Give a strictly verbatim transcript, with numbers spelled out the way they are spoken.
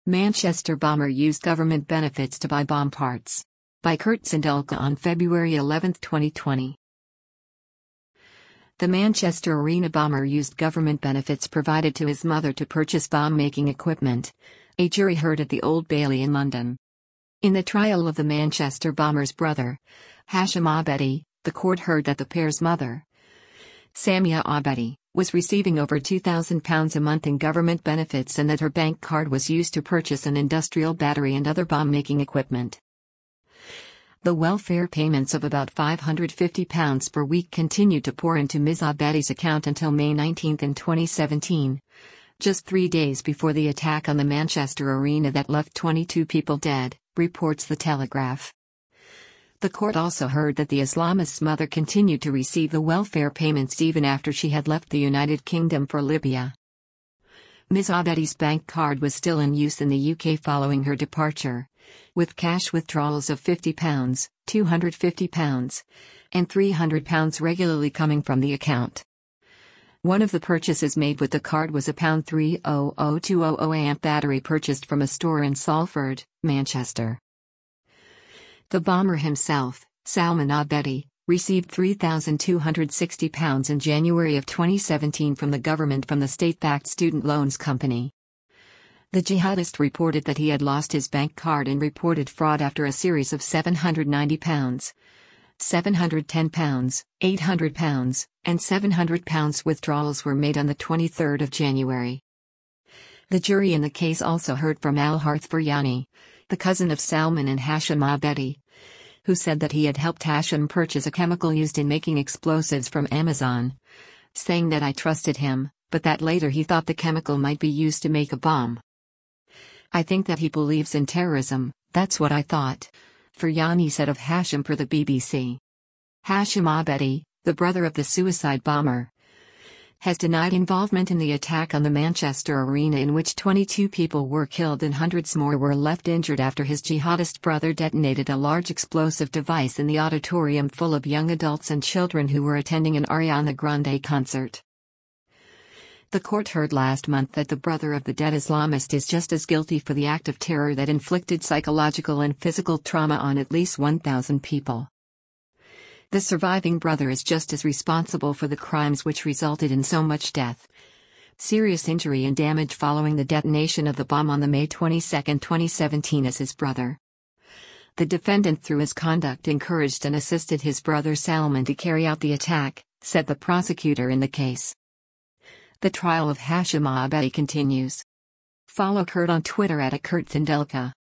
Manchester bomber used government benefits to buy bomb parts. By Kurt Sindelka on February eleventh twenty twenty. The Manchester Arena bomber used government benefits provided to his mother to purchase bomb-making equipment, a jury heard at the Old Bailey in London. In the trial of the Manchester bomber's brother, Hashim Abedi, the court heard that the pair's mother, Samia Abedi, was receiving over two thousand pounds a month in government benefits and that her bank card was used to purchase an industrial battery and other bomb-making equipment. The welfare payments of about five hundred fifty pounds per week continued to pour into Miz Abedi's account until May nineteenth in twenty seventeen, just three days before the attack on the Manchester Arena that left twenty-two people dead, reports The Telegraph. The court also heard that the Islamist's mother continued to receive the welfare payments even after she had left the United Kingdom for Libya. Miz Abedi's bank card was still in use in the U K following her departure, with cash withdrawals of fifty pounds, two hundred fifty pounds, and three hundred pounds regularly coming from the account. One of the purchases made with the card was a three hundred two hundred amp battery purchased from a store in Salford, Manchester. The bomber himself, Salman Abedi, received three thousand two hundred sixty pounds in January of twenty seventeen from the government from the state-backed student loans company. The jihadist reported that he had lost his bank card and reported fraud after a series of seven hundred ninety pounds, seven hundred ten pounds, eight hundred pounds, and seven hundred pounds withdrawals were made on the twenty-third of January. The jury in the case also heard from Al-Harth Faryani, the cousin of Salman and Hashim Abedi, who said that he had helped Hashim purchase a chemical used in making explosives from Amazon, saying that I trusted him, but that later he thought the chemical might be used to make a bomb. I think that he believes in terrorism, that's what I thought, Faryani said of Hashim per the B B C. Hashim Abedi, the brother of the suicide bomber, has denied involvement in the attack on the Manchester Arena in which twenty-two people were killed and hundreds more were left injured after his jihadist brother detonated a large explosive device in the auditorium full of young adults and children who were attending an Ariana Grande concert. The court heard last month that the brother of the dead Islamist is just as guilty for the act of terror that inflicted psychological and physical trauma on at least one thousand people. The surviving brother is just as responsible for the crimes which resulted in so much death, serious injury and damage following the detonation of the bomb on the May twenty-second twenty seventeen as his brother. The defendant through his conduct encouraged and assisted his brother Salman to carry out the attack, said the prosecutor in the case. The trial of Hashim Abedi continues. Follow Kurt on Twitter at Kurt Sindelka.